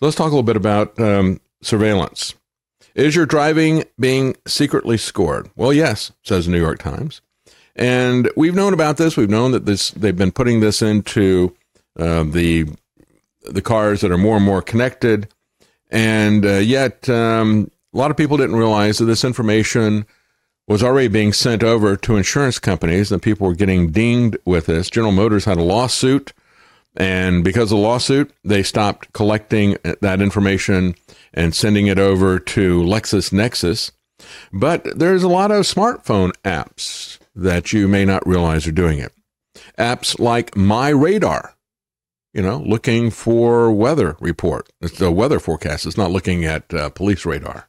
Let's talk a little bit about surveillance. Is your driving being secretly scored? Well, yes, says the New York Times. And we've known about this. We've known that they've been putting this into the cars that are more and more connected. And yet, a lot of people didn't realize that this information was already being sent over to insurance companies, and people were getting dinged with this. General Motors had a lawsuit, and because of the lawsuit, they stopped collecting that information and sending it over to LexisNexis. But there's a lot of smartphone apps that you may not realize are doing it. Apps like My Radar, looking for weather report. It's a weather forecast. It's not looking at police radar.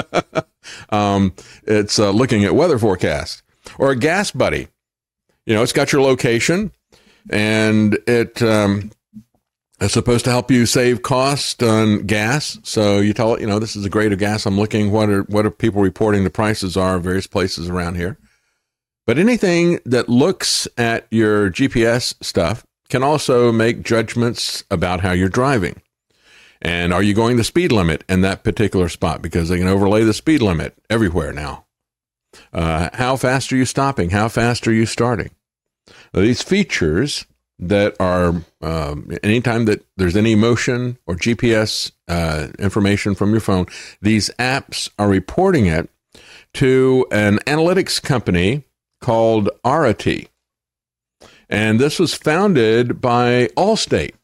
It's looking at weather forecast. Or a Gas Buddy. It's got your location, and it's supposed to help you save cost on gas. So you tell it, this is the grade of gas I'm looking. What are people reporting the prices are in various places around here? But anything that looks at your GPS stuff can also make judgments about how you're driving. And are you going the speed limit in that particular spot? Because they can overlay the speed limit everywhere now. How fast are you stopping? How fast are you starting? Now, these features that are, anytime that there's any motion or GPS information from your phone, these apps are reporting it to an analytics company called Arity. And this was founded by Allstate.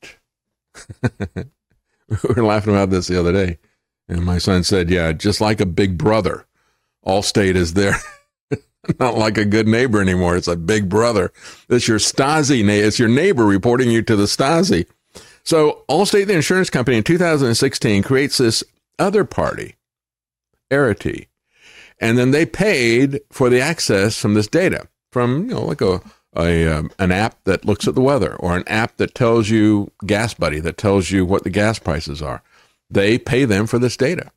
We were laughing about this the other day. And my son said, yeah, just like a big brother, Allstate is there. Not like a good neighbor anymore. It's a big brother. It's your Stasi. It's your neighbor reporting you to the Stasi. So Allstate, the insurance company, in 2016 creates this other party, Arity. And then they paid for the access from this data from, like an app that looks at the weather, or an app that tells you, Gas Buddy, that tells you what the gas prices are. They pay them for this data.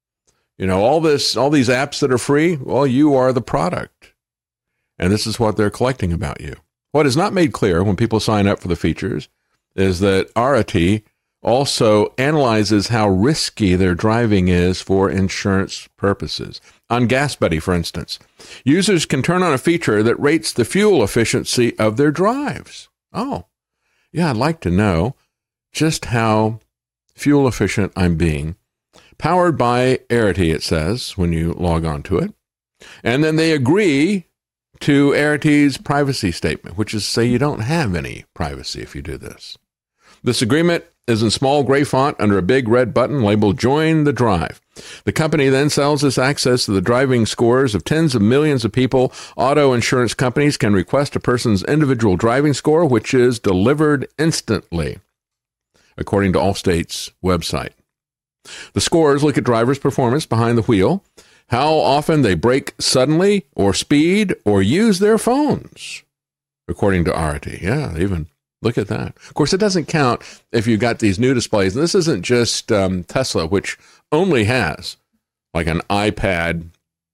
All these apps that are free, well, you are the product. And this is what they're collecting about you. What is not made clear when people sign up for the features is that Arity also analyzes how risky their driving is for insurance purposes. On Gas Buddy, for instance, users can turn on a feature that rates the fuel efficiency of their drives. Oh, yeah, I'd like to know just how fuel efficient I'm being. Powered by Arity, it says, when you log on to it. And then they agree to Arity's privacy statement, which is to say you don't have any privacy if you do this. This agreement is in small gray font under a big red button labeled Join the Drive. The company then sells this access to the driving scores of tens of millions of people. Auto insurance companies can request a person's individual driving score, which is delivered instantly, according to Allstate's website. The scores look at drivers' performance behind the wheel, how often they brake suddenly or speed or use their phones, according to Arity. Yeah, even look at that. Of course, it doesn't count if you've got these new displays. And this isn't just Tesla, which only has like an iPad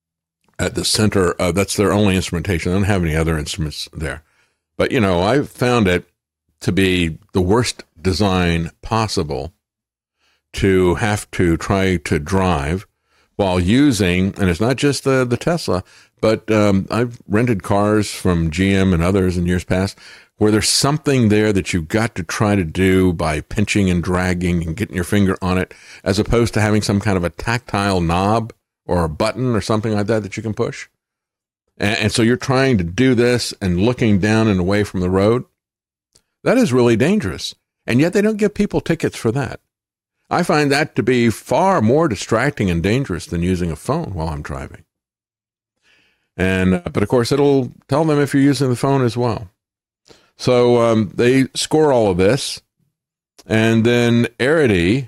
at the center of, that's their only instrumentation. They don't have any other instruments there. But, I found it to be the worst design possible to have to try to drive while using, and it's not just the Tesla, but I've rented cars from GM and others in years past where there's something there that you've got to try to do by pinching and dragging and getting your finger on it, as opposed to having some kind of a tactile knob or a button or something like that you can push. And so you're trying to do this and looking down and away from the road. That is really dangerous. And yet they don't give people tickets for that. I find that to be far more distracting and dangerous than using a phone while I'm driving. But of course, it'll tell them if you're using the phone as well. So they score all of this, and then Arity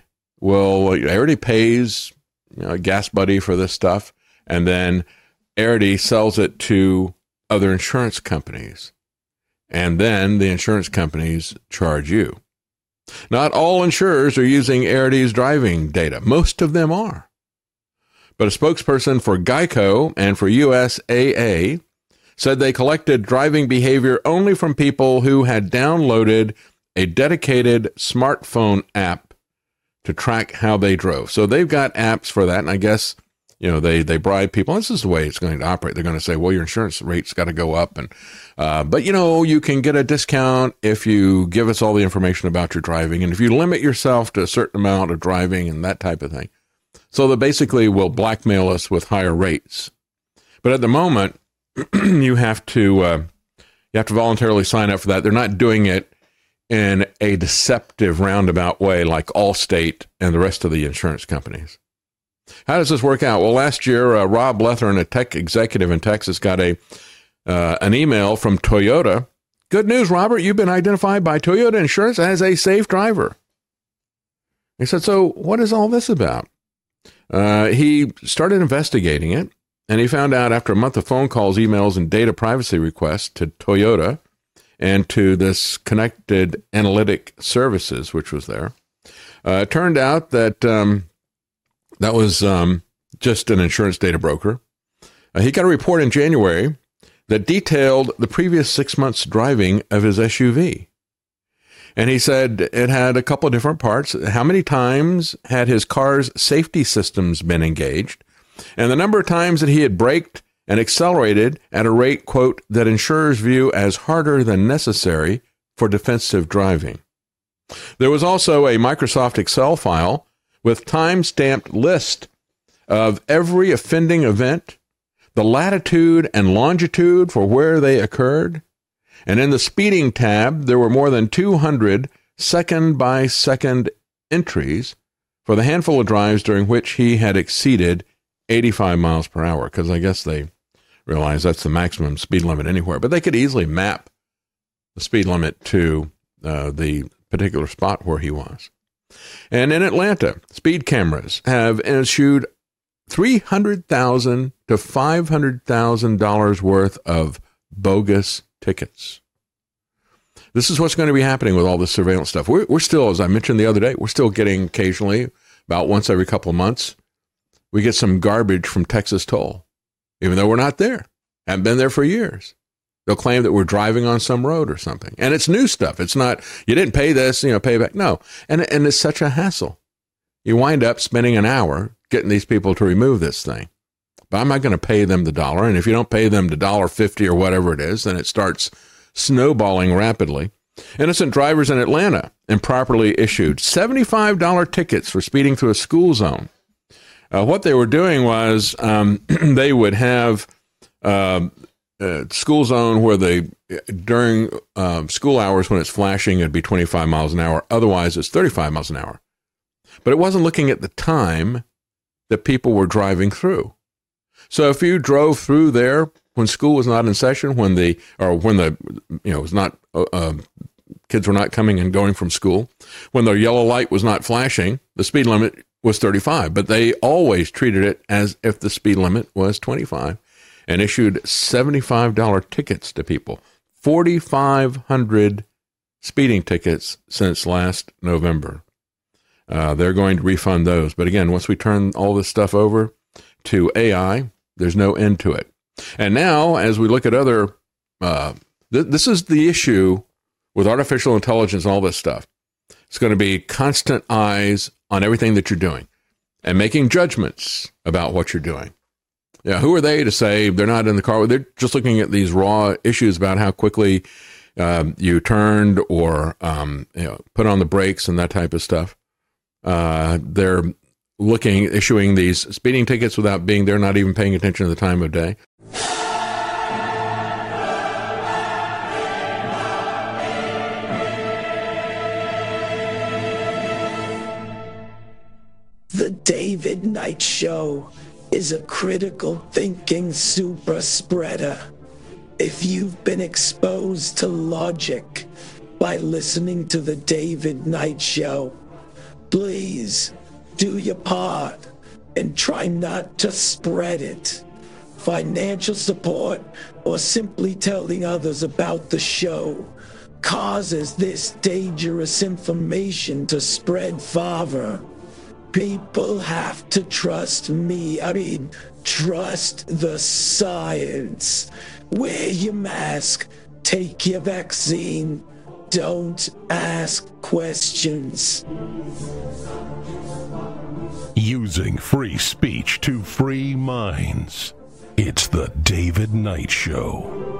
pays Gas Buddy for this stuff, and then Arity sells it to other insurance companies, and then the insurance companies charge you. Not all insurers are using Arity's driving data. Most of them are. But a spokesperson for Geico and for USAA said they collected driving behavior only from people who had downloaded a dedicated smartphone app to track how they drove. So they've got apps for that. And I guess, they bribe people. This is the way it's going to operate. They're going to say, well, your insurance rate's got to go up. But you can get a discount if you give us all the information about your driving. And if you limit yourself to a certain amount of driving and that type of thing. So they basically will blackmail us with higher rates. But at the moment, you have to voluntarily sign up for that. They're not doing it in a deceptive roundabout way like Allstate and the rest of the insurance companies. How does this work out? Well, last year, Rob Lethern, a tech executive in Texas, got an email from Toyota. Good news, Robert, you've been identified by Toyota Insurance as a safe driver. He said, so what is all this about? He started investigating it, and he found out after a month of phone calls, emails, and data privacy requests to Toyota and to this Connected Analytic Services, which was there. It turned out that that was just an insurance data broker. He got a report in January that detailed the previous 6 months' driving of his SUV. And he said it had a couple of different parts. How many times had his car's safety systems been engaged? And the number of times that he had braked and accelerated at a rate, quote, that insurers view as harder than necessary for defensive driving. There was also a Microsoft Excel file with time-stamped list of every offending event, the latitude and longitude for where they occurred. And in the speeding tab, there were more than 200 second-by-second entries for the handful of drives during which he had exceeded 85 miles per hour, because I guess they realize that's the maximum speed limit anywhere. But they could easily map the speed limit to the particular spot where he was. And in Atlanta, speed cameras have issued $300,000 to $500,000 worth of bogus tickets. This is what's going to be happening with all this surveillance stuff. We're still, as I mentioned the other day, we're still getting occasionally, about once every couple of months, we get some garbage from Texas Toll, even though we're not there. Haven't been there for years. They'll claim that we're driving on some road or something. And it's new stuff. It's not, you didn't pay this, pay back. No. And it's such a hassle. You wind up spending an hour getting these people to remove this thing. But I'm not going to pay them the dollar. And if you don't pay them the $1.50 or whatever it is, then it starts snowballing rapidly. Innocent drivers in Atlanta improperly issued $75 tickets for speeding through a school zone. What they were doing was they would have school zone where during school hours when it's flashing, it'd be 25 miles an hour. Otherwise, it's 35 miles an hour. But it wasn't looking at the time that people were driving through. So if you drove through there when school was not in session, when the was not kids were not coming and going from school, when the yellow light was not flashing, the speed limit was 35. But they always treated it as if the speed limit was 25. And issued $75 tickets to people. 4,500 speeding tickets since last November. They're going to refund those. But again, once we turn all this stuff over to AI, there's no end to it. And now, as we look at other, this is the issue with artificial intelligence and all this stuff. It's going to be constant eyes on everything that you're doing and making judgments about what you're doing. Yeah, who are they to say they're not in the car? They're just looking at these raw issues about how quickly you turned or put on the brakes and that type of stuff. They're issuing these speeding tickets without being there, not even paying attention to the time of day. The David Knight Show is a critical thinking super spreader. If you've been exposed to logic by listening to the David Knight Show, please do your part and try not to spread it. Financial support or simply telling others about the show causes this dangerous information to spread farther. People have to trust me. Trust the science. Wear your mask, take your vaccine, don't ask questions. Using free speech to free minds. It's the David Knight Show.